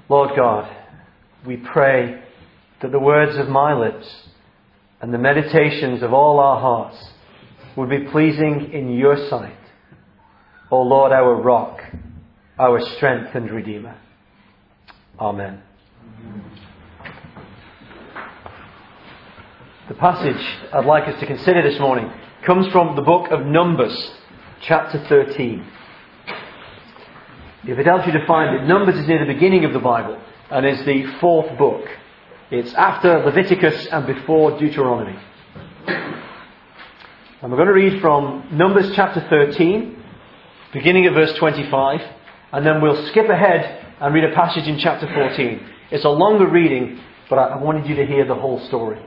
Lord God, we pray that the words of my lips and the meditations of all our hearts would be pleasing in your sight, O Lord, our rock, our strength and Redeemer. Amen. The passage I'd like us to consider this morning comes from the book of Numbers, chapter 13. If it helps you to find it, Numbers is near the beginning of the Bible and is the fourth book. It's after Leviticus and before Deuteronomy. And we're going to read from Numbers chapter 13, beginning of verse 25, and then we'll skip ahead and read a passage in chapter 14. It's a longer reading, but I wanted you to hear the whole story.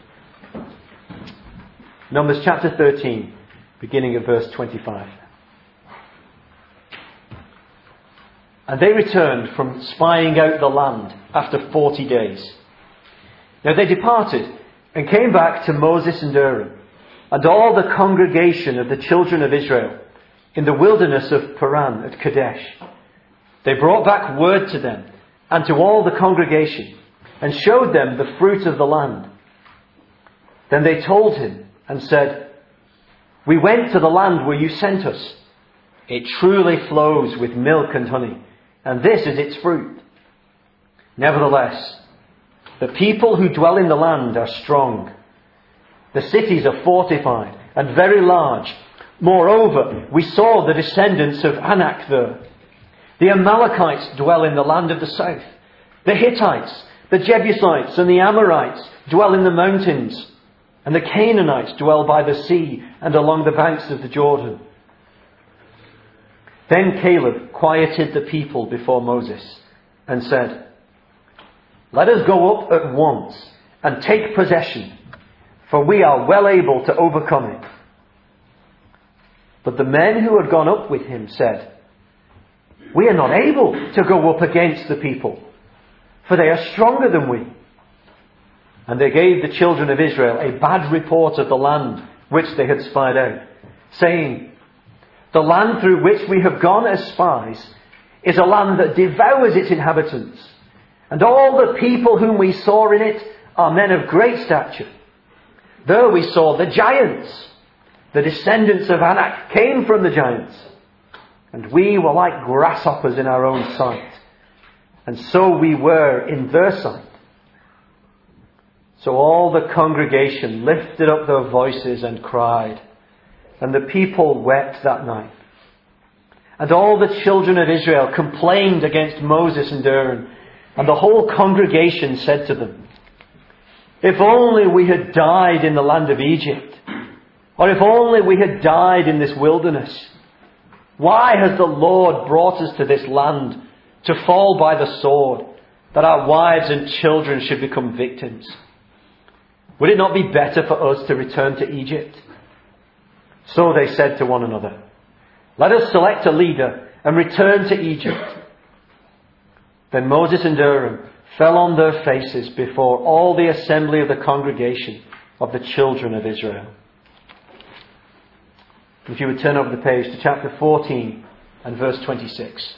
Numbers chapter 13, beginning of verse 25. And they returned from spying out the land after 40 days. Now they departed and came back to Moses and Aaron and all the congregation of the children of Israel in the wilderness of Paran at Kadesh. They brought back word to them and to all the congregation and showed them the fruit of the land. Then they told him and said, "We went to the land where you sent us. It truly flows with milk and honey, and this is its fruit. Nevertheless, the people who dwell in the land are strong. The cities are fortified and very large. Moreover, we saw the descendants of Anak there. The Amalekites dwell in the land of the south. The Hittites, the Jebusites and the Amorites dwell in the mountains. And the Canaanites dwell by the sea and along the banks of the Jordan." Then Caleb quieted the people before Moses and said, "Let us go up at once and take possession, for we are well able to overcome it." But the men who had gone up with him said, "We are not able to go up against the people, for they are stronger than we." And they gave the children of Israel a bad report of the land which they had spied out, saying, "The land through which we have gone as spies is a land that devours its inhabitants, and all the people whom we saw in it are men of great stature. There we saw the giants. The descendants of Anak came from the giants, and we were like grasshoppers in our own sight, and so we were in their sight." So all the congregation lifted up their voices and cried, and the people wept that night. And all the children of Israel complained against Moses and Aaron, and the whole congregation said to them, "If only we had died in the land of Egypt, or if only we had died in this wilderness. Why has the Lord brought us to this land to fall by the sword, that our wives and children should become victims? Would it not be better for us to return to Egypt?" So they said to one another, "Let us select a leader and return to Egypt." Then Moses and Aaron fell on their faces before all the assembly of the congregation of the children of Israel. If you would turn over the page to chapter 14 and verse 26.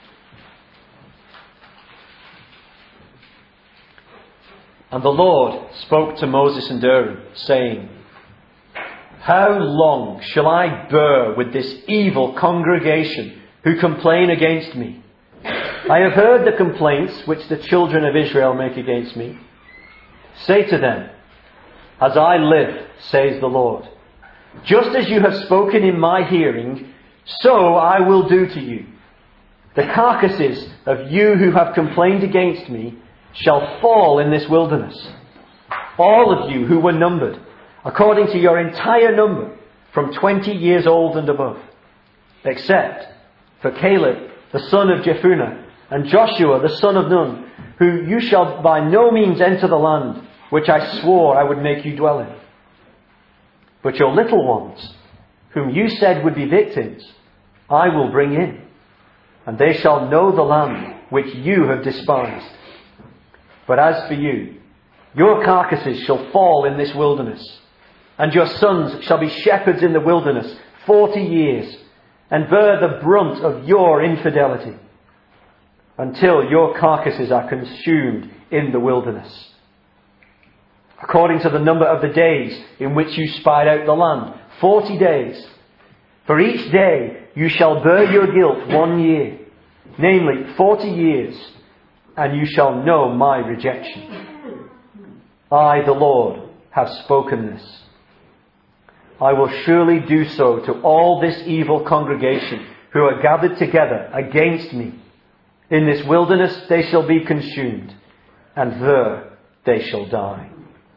And the Lord spoke to Moses and Aaron, saying, "How long shall I bear with this evil congregation who complain against me? I have heard the complaints which the children of Israel make against me. Say to them, 'As I live, says the Lord, just as you have spoken in my hearing, so I will do to you. The carcasses of you who have complained against me shall fall in this wilderness. All of you who were numbered, according to your entire number, from 20 years old and above, except for Caleb, the son of Jephunneh, and Joshua, the son of Nun, who you shall by no means enter the land, which I swore I would make you dwell in. But your little ones, whom you said would be victims, I will bring in, and they shall know the land which you have despised. But as for you, your carcasses shall fall in this wilderness, and your sons shall be shepherds in the wilderness 40 years, and bear the brunt of your infidelity. until your carcasses are consumed in the wilderness. According to the number of the days in which you spied out the land, 40 days. For each day you shall bear your guilt 1 year, namely 40 years, and you shall know my rejection. I, the Lord, have spoken this. I will surely do so to all this evil congregation who are gathered together against me. In this wilderness they shall be consumed, and there they shall die.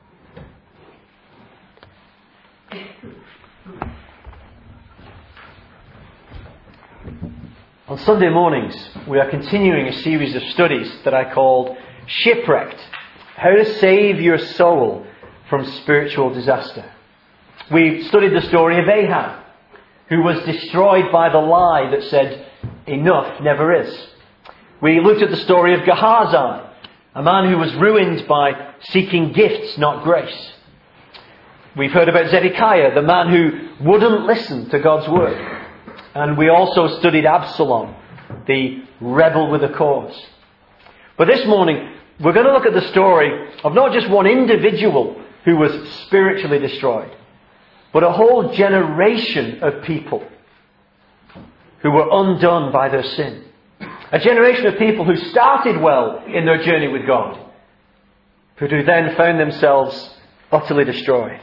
On Sunday mornings, we are continuing a series of studies that I called Shipwrecked: How to Save Your Soul from Spiritual Disaster. We studied the story of Ahab, who was destroyed by the lie that said, enough never is. We looked at the story of Gehazi, a man who was ruined by seeking gifts, not grace. We've heard about Zedekiah, the man who wouldn't listen to God's word. And we also studied Absalom, the rebel with a cause. But this morning, we're going to look at the story of not just one individual who was spiritually destroyed, but a whole generation of people who were undone by their sin. A generation of people who started well in their journey with God, but who then found themselves utterly destroyed.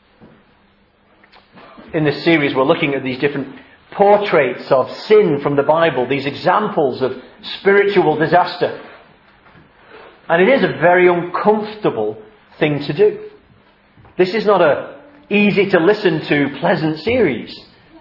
In this series, we're looking at these different portraits of sin from the Bible, these examples of spiritual disaster. And it is a very uncomfortable thing to do. This is not a easy to listen to, pleasant series.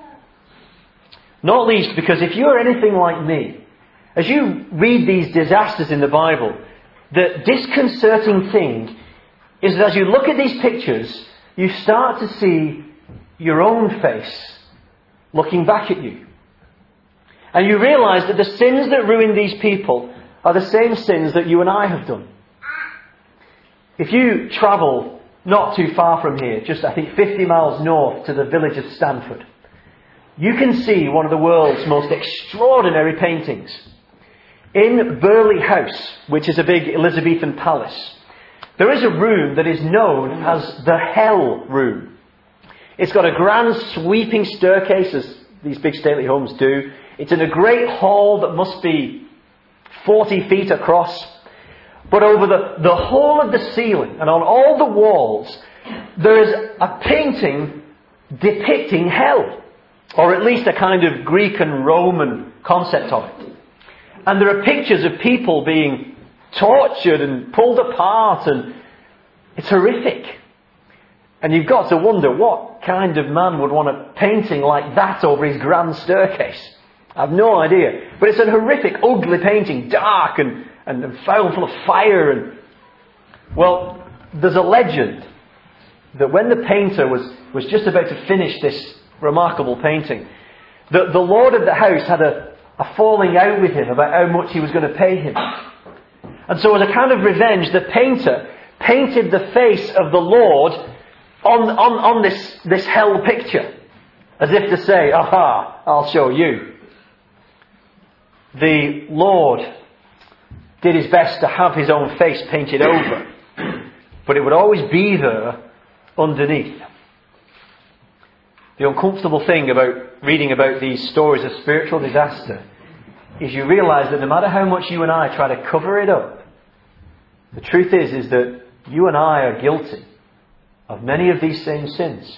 Not least because if you're anything like me, as you read these disasters in the Bible, the disconcerting thing is that as you look at these pictures, you start to see your own face looking back at you. And you realise that the sins that ruin these people are the same sins that you and I have done. If you travel not too far from here, just I think 50 miles north to the village of Stanford, you can see one of the world's most extraordinary paintings. In Burleigh House, which is a big Elizabethan palace, there is a room that is known as the Hell Room. It's got a grand sweeping staircase, as these big stately homes do. It's in a great hall that must be 40 feet across. But over the whole of the ceiling and on all the walls, there is a painting depicting hell. Or at least a kind of Greek and Roman concept of it. And there are pictures of people being tortured and pulled apart, and it's horrific. And you've got to wonder what kind of man would want a painting like that over his grand staircase. I have no idea. But it's a horrific, ugly painting, dark and foul, full of fire. And well, there's a legend that when the painter was just about to finish this remarkable painting, the lord of the house had a falling out with him about how much he was going to pay him. And so as a kind of revenge, the painter painted the face of the Lord on this hell picture, as if to say, aha, I'll show you. The Lord did his best to have his own face painted over, but it would always be there underneath. The uncomfortable thing about reading about these stories of spiritual disaster is you realise that no matter how much you and I try to cover it up, the truth is that you and I are guilty of many of these same sins.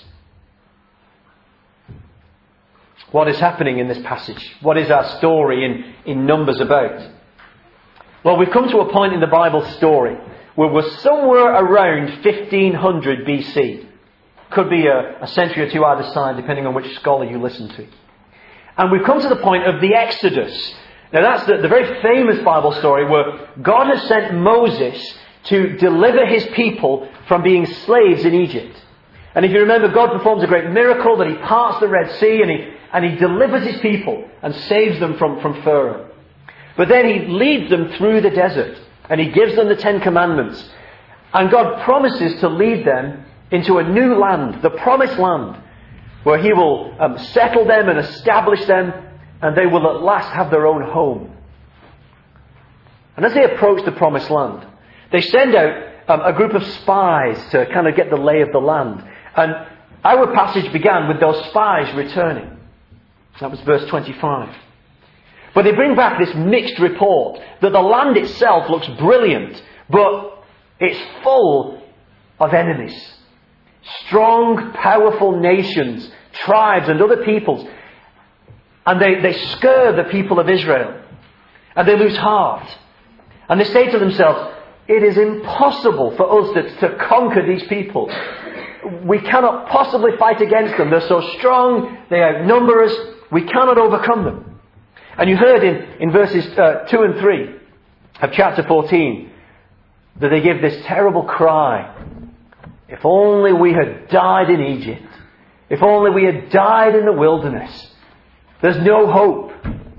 What is happening in this passage? What is our story in Numbers about? Well, we've come to a point in the Bible story where we're somewhere around 1500 BC. Could be a century or two either side, depending on which scholar you listen to. And we've come to the point of the Exodus. Now that's the very famous Bible story where God has sent Moses to deliver his people from being slaves in Egypt. And if you remember, God performs a great miracle that he parts the Red Sea and he delivers his people and saves them from Pharaoh. But then he leads them through the desert and he gives them the Ten Commandments. And God promises to lead them into a new land, the promised land, where he will settle them and establish them, and they will at last have their own home. And as they approach the promised land, they send out a group of spies to kind of get the lay of the land. And our passage began with those spies returning. That was verse 25. But they bring back this mixed report that the land itself looks brilliant, but it's full of enemies. Strong, powerful nations, tribes and other peoples. And they scare the people of Israel. And they lose heart. And they say to themselves, it is impossible for us to conquer these people. We cannot possibly fight against them. They're so strong, they outnumber us, we cannot overcome them. And you heard in verses 2 and 3 of chapter 14 that they give this terrible cry. If only we had died in Egypt. If only we had died in the wilderness. There's no hope.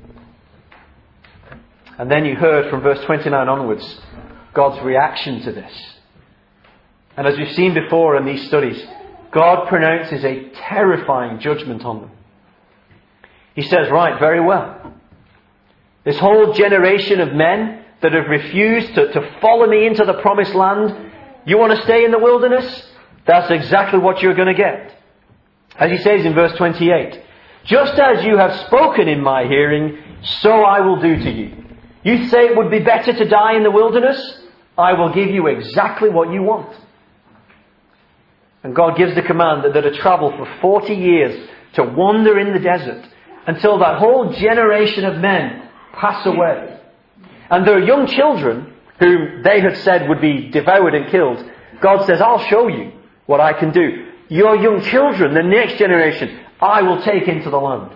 And then you heard from verse 29 onwards God's reaction to this. And as we've seen before in these studies, God pronounces a terrifying judgment on them. He says, right, very well. This whole generation of men that have refused to follow me into the promised land, you want to stay in the wilderness? That's exactly what you're going to get. As he says in verse 28, just as you have spoken in my hearing, so I will do to you. You say it would be better to die in the wilderness? I will give you exactly what you want. And God gives the command that they're to travel for 40 years to wander in the desert until that whole generation of men pass away. And their young children, whom they had said would be devoured and killed, God says, I'll show you what I can do. Your young children, the next generation, I will take into the land.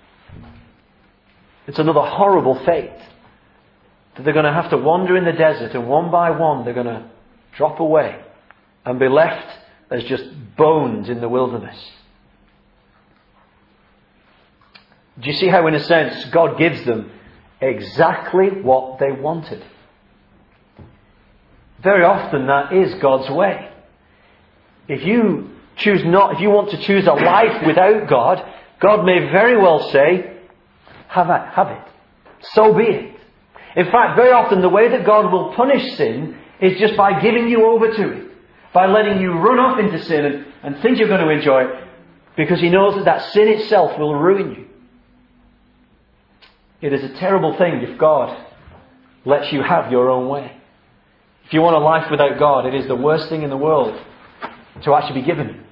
It's another horrible fate. That they're going to have to wander in the desert, and one by one they're going to drop away and be left as just bones in the wilderness. Do you see how, in a sense, God gives them exactly what they wanted? Very often that is God's way. If you want to choose a life without God, God may very well say, have it. So be it. In fact, very often the way that God will punish sin is just by giving you over to it. By letting you run off into sin and think you're going to enjoy it. Because He knows that sin itself will ruin you. It is a terrible thing if God lets you have your own way. If you want a life without God, it is the worst thing in the world to actually be given you.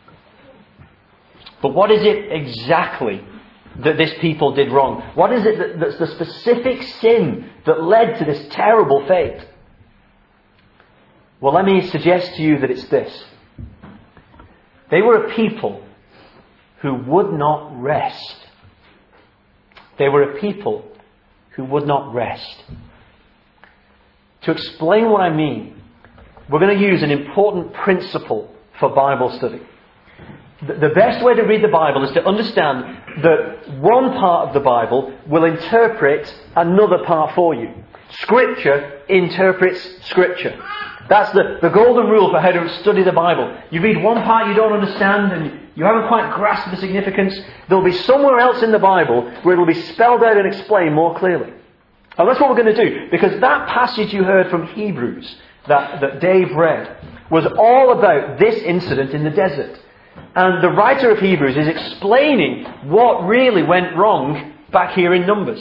But what is it exactly that this people did wrong? What is it that's the specific sin that led to this terrible fate? Well, let me suggest to you that it's this. They were a people who would not rest. They were a people who would not rest. To explain what I mean, we're going to use an important principle for Bible study. The best way to read the Bible is to understand that one part of the Bible will interpret another part for you. Scripture interprets Scripture. That's the golden rule for how to study the Bible. You read one part you don't understand and you haven't quite grasped the significance. There'll be somewhere else in the Bible where it'll be spelled out and explained more clearly. And that's what we're going to do. Because that passage you heard from Hebrews that Dave read was all about this incident in the desert. And the writer of Hebrews is explaining what really went wrong back here in Numbers.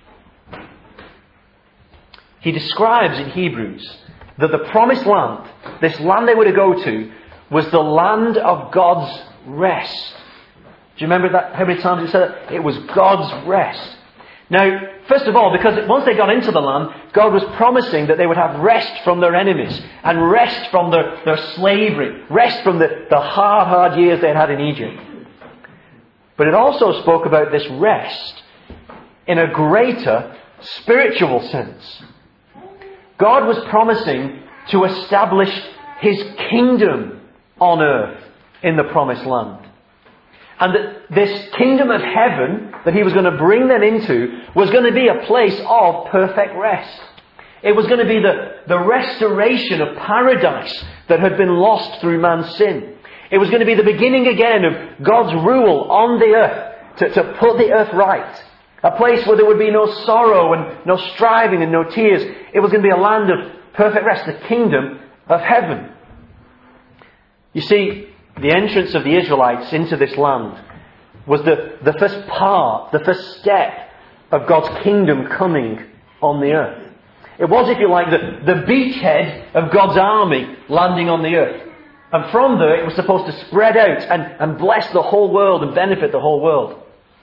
He describes in Hebrews that the promised land, this land they were to go to, was the land of God's rest. Do you remember that? How many times it said that? It was God's rest. Now, first of all, because once they got into the land, God was promising that they would have rest from their enemies and rest from their slavery, rest from the hard years they had in Egypt. But it also spoke about this rest in a greater spiritual sense. God was promising to establish His kingdom on earth in the promised land. And that this kingdom of heaven that He was going to bring them into was going to be a place of perfect rest. It was going to be the restoration of paradise that had been lost through man's sin. It was going to be the beginning again of God's rule on the earth to put the earth right. A place where there would be no sorrow and no striving and no tears. It was going to be a land of perfect rest, the kingdom of heaven. You see, the entrance of the Israelites into this land was the first part, the first step of God's kingdom coming on the earth. It was, if you like, the beachhead of God's army landing on the earth. And from there it was supposed to spread out and bless the whole world and benefit the whole world.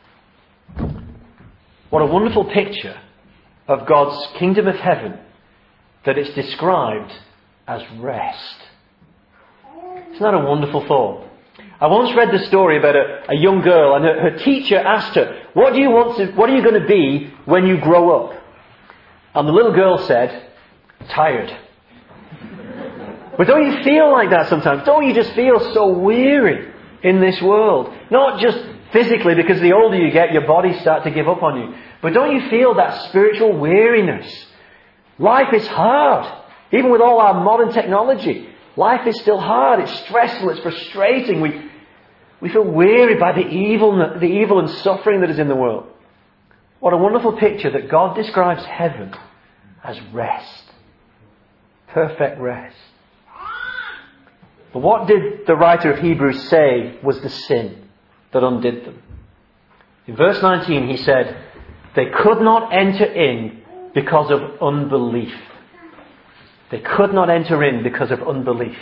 What a wonderful picture of God's kingdom of heaven that it's described as rest. Isn't that a wonderful thought? I once read the story about a young girl, and her teacher asked her, what are you going to be when you grow up? And the little girl said, tired. But don't you feel like that sometimes? Don't you just feel so weary in this world? Not just physically, because the older you get, your bodies start to give up on you. But don't you feel that spiritual weariness? Life is hard. Even with all our modern technology, life is still hard. It's stressful. It's frustrating. We feel weary by the evil and suffering that is in the world. What a wonderful picture that God describes heaven as rest. Perfect rest. But what did the writer of Hebrews say was the sin that undid them? In verse 19 he said, they could not enter in because of unbelief. They could not enter in because of unbelief.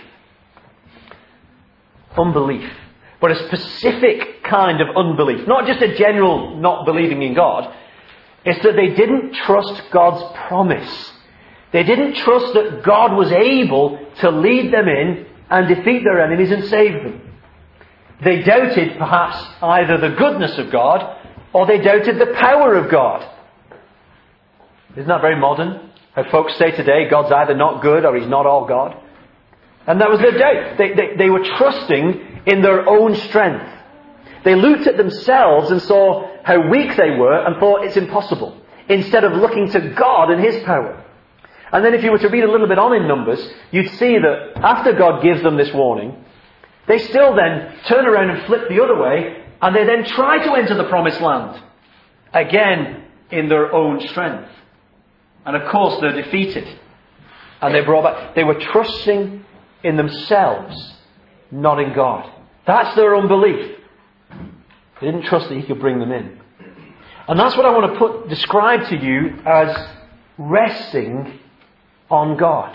Unbelief. But a specific kind of unbelief. Not just a general not believing in God. It's that they didn't trust God's promise. They didn't trust that God was able to lead them in and defeat their enemies and save them. They doubted perhaps either the goodness of God or they doubted the power of God. Isn't that very modern? How folks say today, God's either not good or He's not all God. And that was their doubt. They were trusting in their own strength. They looked at themselves and saw how weak they were and thought it's impossible, instead of looking to God and His power. And then if you were to read a little bit on in Numbers, you'd see that after God gives them this warning, they still then turn around and flip the other way, and they then try to enter the promised land. Again, in their own strength. And of course they're defeated. And they're brought back. They were trusting in themselves, not in God. That's their unbelief. They didn't trust that He could bring them in. And that's what I want to describe to you as resting on God.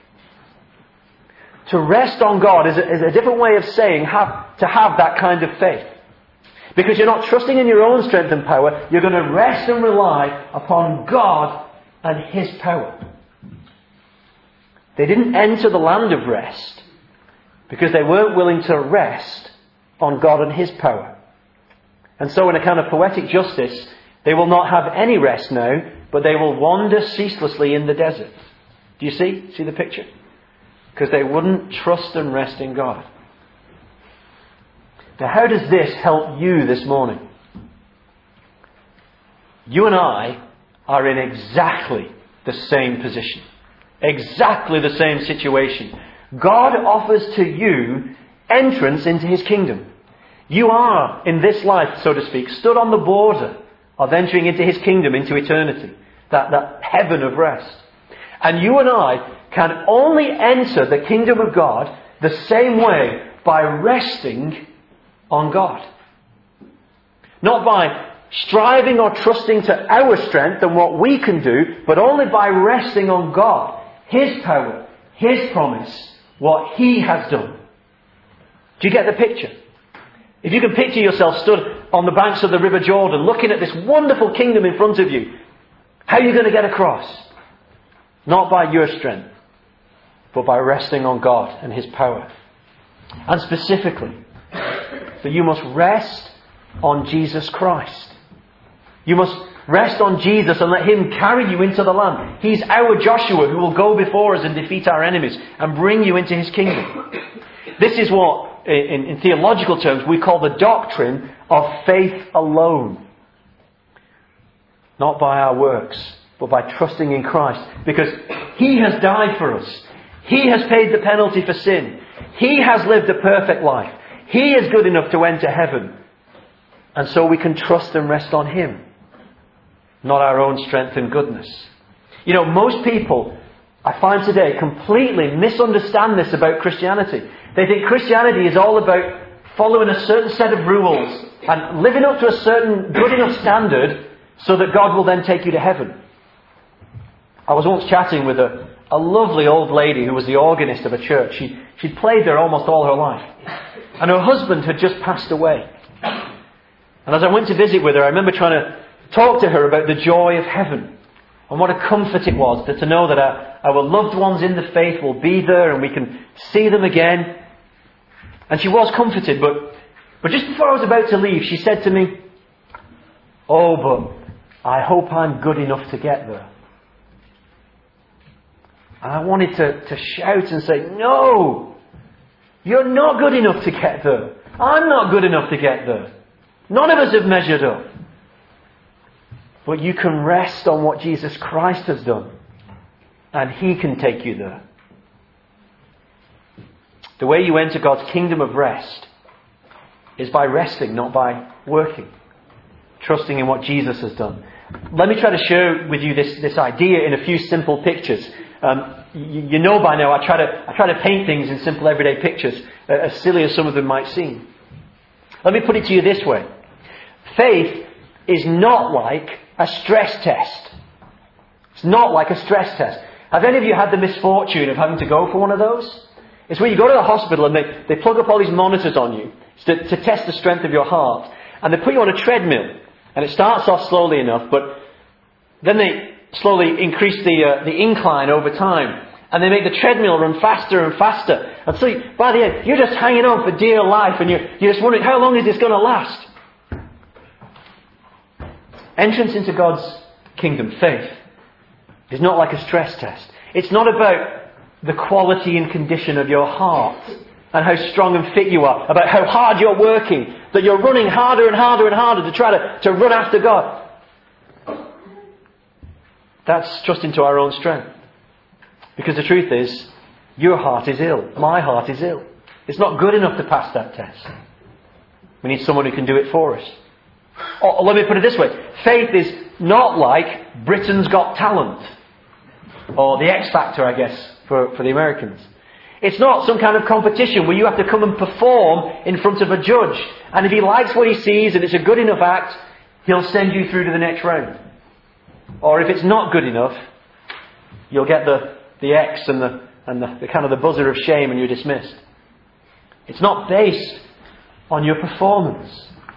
To rest on God is a different way of saying to have that kind of faith. Because you're not trusting in your own strength and power. You're going to rest and rely upon God and His power. They didn't enter the land of rest because they weren't willing to rest on God and His power. And so in a kind of poetic justice, they will not have any rest now, but they will wander ceaselessly in the desert. Do you see? See the picture? Because they wouldn't trust and rest in God. Now how does this help you this morning? You and I are in exactly the same position. Exactly the same situation. God offers to you entrance into His kingdom. You are, in this life, so to speak, stood on the border of entering into His kingdom, into eternity. That heaven of rest. And you and I can only enter the kingdom of God the same way by resting on God. Not by striving or trusting to our strength and what we can do, but only by resting on God, His power, His promise, what He has done. Do you get the picture? If you can picture yourself stood on the banks of the River Jordan, looking at this wonderful kingdom in front of you, how are you going to get across? Not by your strength, but by resting on God and His power. And specifically, that you must rest on Jesus Christ. You must rest on Jesus and let Him carry you into the land. He's our Joshua who will go before us and defeat our enemies and bring you into His kingdom. This is what, in theological terms, we call the doctrine of faith alone. Not by our works, but by trusting in Christ. Because He has died for us. He has paid the penalty for sin. He has lived a perfect life. He is good enough to enter heaven. And so we can trust and rest on Him. not our own strength and goodness. You know, most people, I find today, completely misunderstand this about Christianity. They think Christianity is all about following a certain set of rules and living up to a certain good enough standard so that God will then take you to heaven. I was once chatting with a lovely old lady who was the organist of a church. She'd played there almost all her life. And her husband had just passed away. And as I went to visit with her, I remember trying to talk to her about the joy of heaven. And what a comfort it was to know that our loved ones in the faith will be there and we can see them again. And she was comforted, but just before I was about to leave, she said to me, "Oh, but I hope I'm good enough to get there." And I wanted to shout and say, "No! You're not good enough to get there. I'm not good enough to get there. None of us have measured up. But you can rest on what Jesus Christ has done. And He can take you there." The way you enter God's kingdom of rest is by resting, not by working. Trusting in what Jesus has done. Let me try to share with you this idea in a few simple pictures. You know by now I try to paint things in simple everyday pictures, as silly as some of them might seem. Let me put it to you this way. Faith is not like a stress test. It's not like a stress test. Have any of you had the misfortune of having to go for one of those? It's where you go to the hospital and they plug up all these monitors on you to test the strength of your heart. And they put you on a treadmill. And it starts off slowly enough, but then they slowly increase the incline over time. And they make the treadmill run faster and faster. And so by the end, you're just hanging on for dear life. And you're just wondering, how long is this going to last? Entrance into God's kingdom, faith, is not like a stress test. It's not about the quality and condition of your heart and how strong and fit you are, about how hard you're working, that you're running harder and harder and harder to try to run after God. That's trusting to our own strength. Because the truth is, your heart is ill. My heart is ill. It's not good enough to pass that test. We need someone who can do it for us. Or let me put it this way. Faith is not like Britain's Got Talent. Or the X Factor, I guess, for the Americans. It's not some kind of competition where you have to come and perform in front of a judge. And if he likes what he sees and it's a good enough act, he'll send you through to the next round. Or if it's not good enough, you'll get the X and the kind of the buzzer of shame and you're dismissed. It's not based on your performance.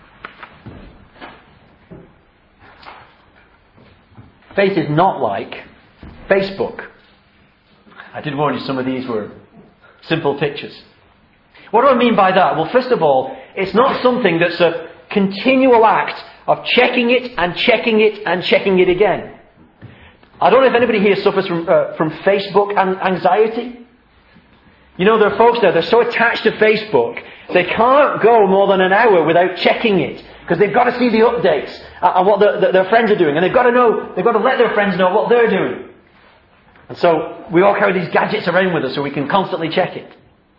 Faith is not like Facebook. I did warn you some of these were simple pictures. What do I mean by that? Well, first of all, it's not something that's a continual act of checking it and checking it and checking it again. I don't know if anybody here suffers from Facebook anxiety. You know, there are folks there, they're so attached to Facebook, they can't go more than an hour without checking it. Because they've got to see the updates and what their friends are doing. And they've got to let their friends know what they're doing. And so we all carry these gadgets around with us so we can constantly check it.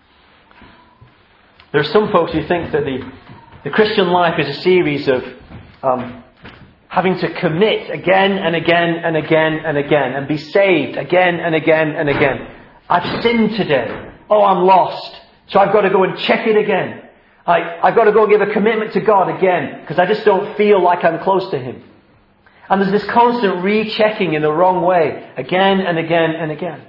There are some folks who think that the Christian life is a series of having to commit again and again and again and again and be saved again and again and again. I've sinned today. Oh, I'm lost. So I've got to go and check it again. I've got to go and give a commitment to God again because I just don't feel like I'm close to Him. And there's this constant rechecking in the wrong way again and again and again.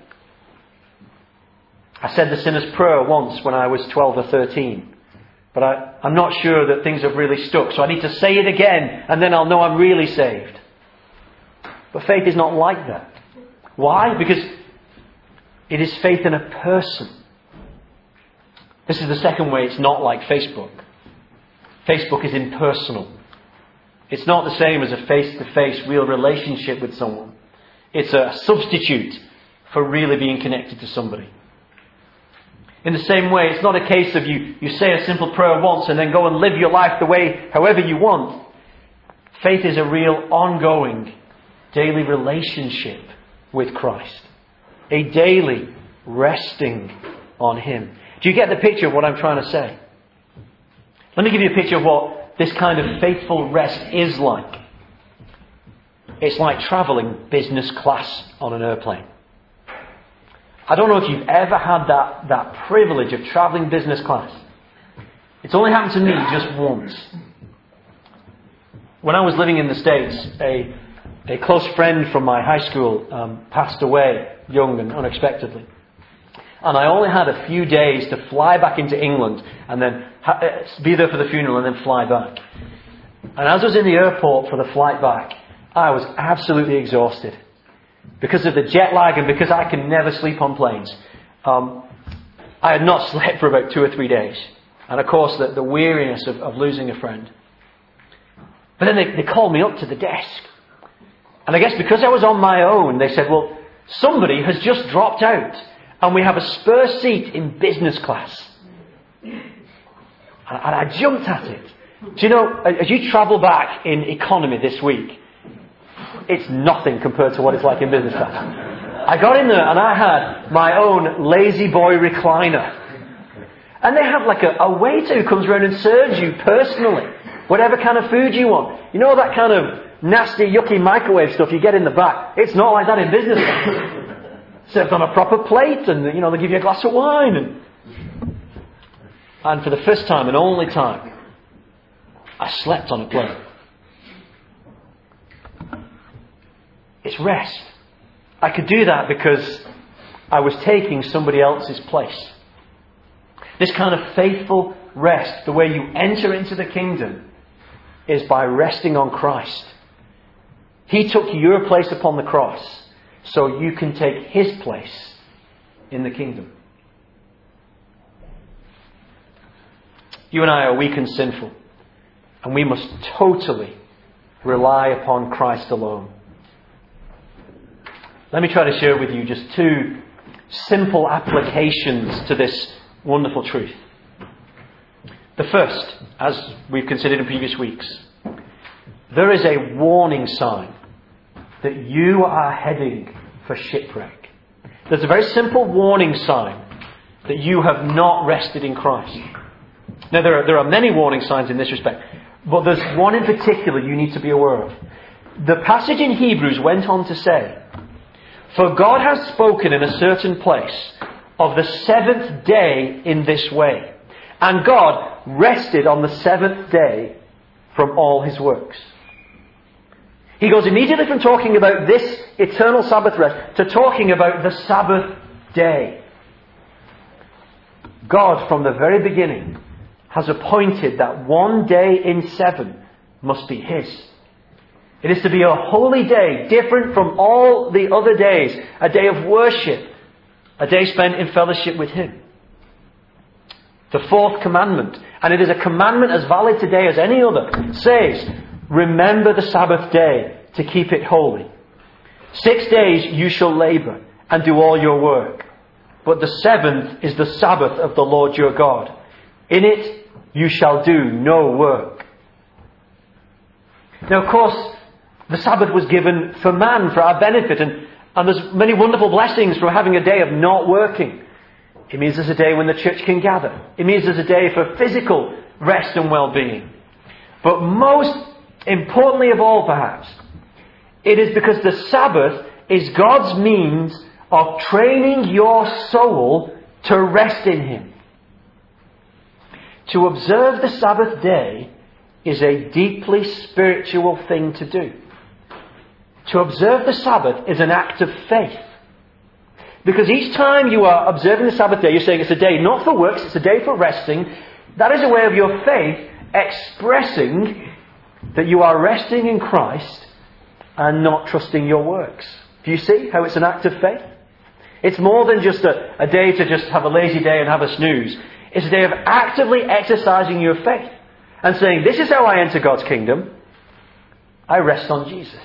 I said the sinner's prayer once when I was 12 or 13. But I'm not sure that things have really stuck. So I need to say it again and then I'll know I'm really saved. But faith is not like that. Why? Because it is faith in a person. This is the second way it's not like Facebook. Facebook is impersonal. It's not the same as a face-to-face real relationship with someone. It's a substitute for really being connected to somebody. In the same way, it's not a case of you say a simple prayer once and then go and live your life the way, however you want. Faith is a real ongoing daily relationship with Christ. A daily resting on Him. Do you get the picture of what I'm trying to say? Let me give you a picture of what this kind of faithful rest is like. It's like travelling business class on an airplane. I don't know if you've ever had that privilege of travelling business class. It's only happened to me just once. When I was living in the States, a close friend from my high school passed away young and unexpectedly. And I only had a few days to fly back into England and then be there for the funeral and then fly back. And as I was in the airport for the flight back, I was absolutely exhausted. Because of the jet lag and because I can never sleep on planes. I had not slept for about 2 or 3 days. And of course the weariness of losing a friend. But then they called me up to the desk. And I guess because I was on my own, they said, well, somebody has just dropped out. And we have a spare seat in business class. And I jumped at it. Do you know, as you travel back in economy this week, it's nothing compared to what it's like in business class. I got in there and I had my own lazy boy recliner. And they have like a waiter who comes around and serves you personally whatever kind of food you want. You know that kind of nasty, yucky microwave stuff you get in the back? It's not like that in business class. Served on a proper plate, and they give you a glass of wine. And for the first time and only time, I slept on a plane. It's rest. I could do that because I was taking somebody else's place. This kind of faithful rest, the way you enter into the kingdom, is by resting on Christ. He took your place upon the cross, so you can take His place in the kingdom. You and I are weak and sinful, and we must totally rely upon Christ alone. Let me try to share with you just 2 simple applications to this wonderful truth. The first, as we've considered in previous weeks, there is a warning sign that you are heading for shipwreck. There's a very simple warning sign that you have not rested in Christ. Now there are many warning signs in this respect, but there's one in particular you need to be aware of. The passage in Hebrews went on to say, "For God has spoken in a certain place of the 7th day in this way, and God rested on the 7th day from all His works." He goes immediately from talking about this eternal Sabbath rest to talking about the Sabbath day. God, from the very beginning, has appointed that one day in 7 must be His. It is to be a holy day, different from all the other days, a day of worship, a day spent in fellowship with Him. The 4th commandment, and it is a commandment as valid today as any other, says, "Remember the Sabbath day to keep it holy. 6 days you shall labour and do all your work. But the 7th is the Sabbath of the Lord your God. In it you shall do no work." Now, of course, the Sabbath was given for man, for our benefit, and there's many wonderful blessings from having a day of not working. It means there's a day when the church can gather. It means there's a day for physical rest and well-being. But most importantly of all, perhaps, it is because the Sabbath is God's means of training your soul to rest in Him. To observe the Sabbath day is a deeply spiritual thing to do. To observe the Sabbath is an act of faith. Because each time you are observing the Sabbath day, you're saying it's a day not for works, it's a day for resting. That is a way of your faith expressing that you are resting in Christ and not trusting your works. Do you see how it's an act of faith? It's more than just a day to just have a lazy day and have a snooze. It's a day of actively exercising your faith and saying, this is how I enter God's kingdom. I rest on Jesus.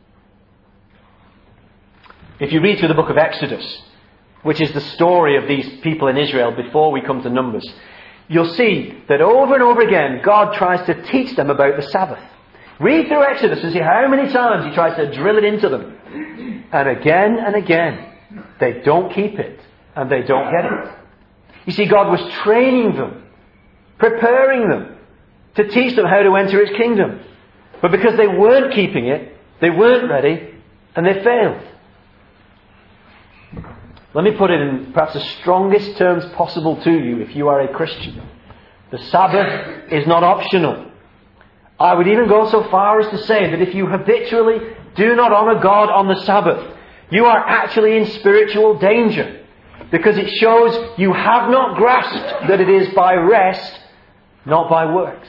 If you read through the book of Exodus, which is the story of these people in Israel before we come to Numbers, you'll see that over and over again, God tries to teach them about the Sabbath. Read through Exodus and see how many times He tries to drill it into them. And again, they don't keep it and they don't get it. You see, God was training them, preparing them to teach them how to enter His kingdom. But because they weren't keeping it, They weren't ready, and they failed. Let me put it in perhaps the strongest terms possible to you if you are a Christian. The Sabbath is not optional. I would even go so far as to say that if you habitually do not honour God on the Sabbath, you are actually in spiritual danger, because it shows you have not grasped that it is by rest, not by works.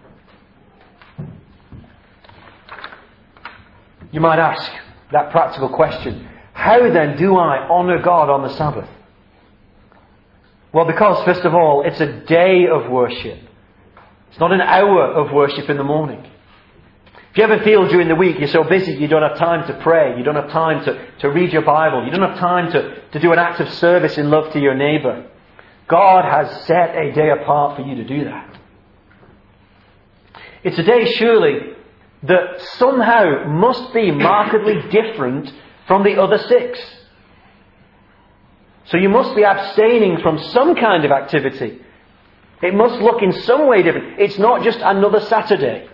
You might ask that practical question: how then do I honour God on the Sabbath? Well, because first of all, it's a day of worship. It's not an hour of worship in the morning. If you ever feel during the week you're so busy you don't have time to pray, you don't have time to read your Bible, you don't have time to do an act of service in love to your neighbour, God has set a day apart for you to do that. It's a day, surely, that somehow must be markedly different from the other 6. So you must be abstaining from some kind of activity. It must look in some way different. It's not just another Saturday.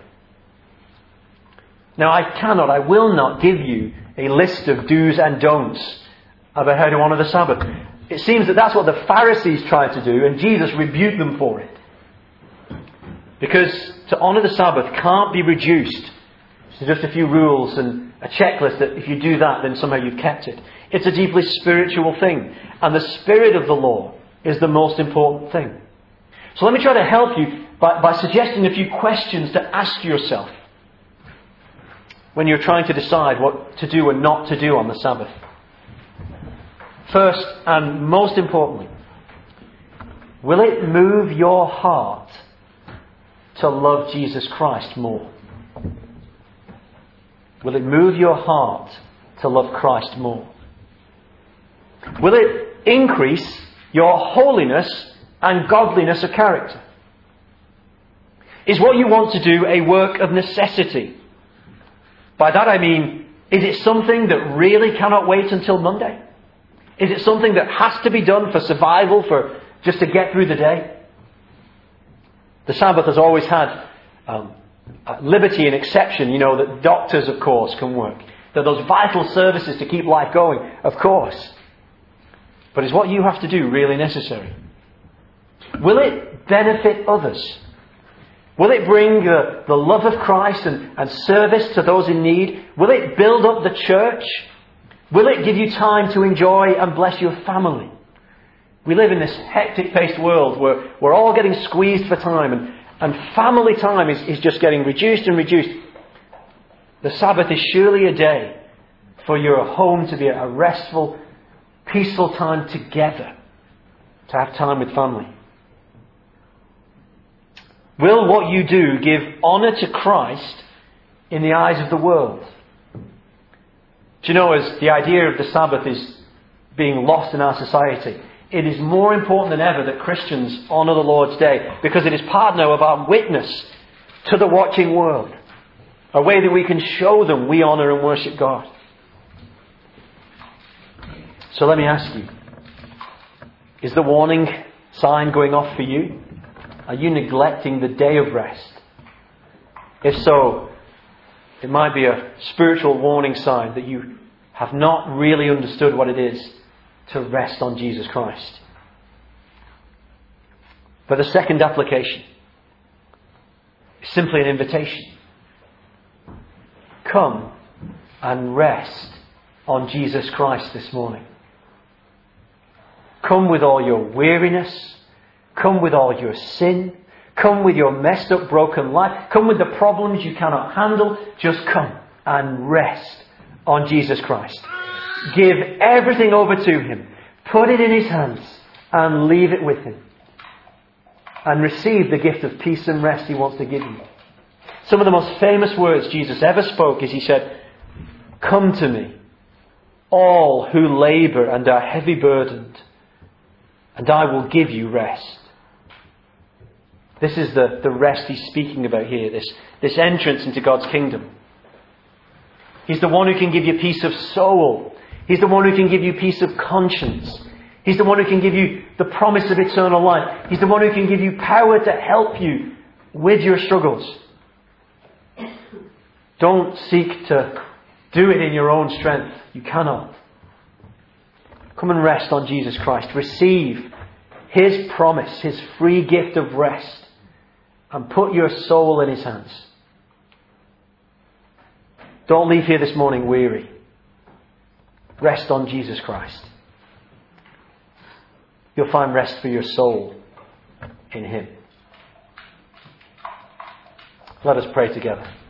Now I will not give you a list of do's and don'ts about how to honour the Sabbath. It seems that that's what the Pharisees tried to do, and Jesus rebuked them for it. Because to honour the Sabbath can't be reduced to just a few rules and a checklist that if you do that, then somehow you've kept it. It's a deeply spiritual thing. And the spirit of the law is the most important thing. So let me try to help you by suggesting a few questions to ask yourself when you're trying to decide what to do and not to do on the Sabbath. First, and most importantly, will it move your heart to love Jesus Christ more? Will it move your heart to love Christ more? Will it increase your holiness and godliness of character? Is what you want to do a work of necessity? By that I mean, is it something that really cannot wait until Monday? Is it something that has to be done for survival, for just to get through the day? The Sabbath has always had liberty and exception, that doctors, of course, can work. That those vital services to keep life going, of course. But is what you have to do really necessary? Will it benefit others? Will it bring the love of Christ and service to those in need? Will it build up the church? Will it give you time to enjoy and bless your family? We live in this hectic-paced world where we're all getting squeezed for time, and family time is just getting reduced and reduced. The Sabbath is surely a day for your home to be a restful, peaceful time together, to have time with family. Will what you do give honour to Christ in the eyes of the world? Do you know, as the idea of the Sabbath is being lost in our society, it is more important than ever that Christians honour the Lord's Day, because it is part now of our witness to the watching world. A way that we can show them we honour and worship God. So let me ask you, is the warning sign going off for you? Are you neglecting the day of rest? If so, it might be a spiritual warning sign that you have not really understood what it is to rest on Jesus Christ. But the second application is simply an invitation. Come and rest on Jesus Christ this morning. Come with all your weariness. Come with all your sin. Come with your messed up, broken life. Come with the problems you cannot handle. Just come and rest on Jesus Christ. Give everything over to Him. Put it in His hands and leave it with Him. And receive the gift of peace and rest He wants to give you. Some of the most famous words Jesus ever spoke is He said, "Come to me, all who labour and are heavy burdened, and I will give you rest." This is the rest He's speaking about here, this entrance into God's kingdom. He's the one who can give you peace of soul. He's the one who can give you peace of conscience. He's the one who can give you the promise of eternal life. He's the one who can give you power to help you with your struggles. Don't seek to do it in your own strength. You cannot. Come and rest on Jesus Christ. Receive His promise, His free gift of rest, and put your soul in His hands. Don't leave here this morning weary. Rest on Jesus Christ. You'll find rest for your soul in Him. Let us pray together.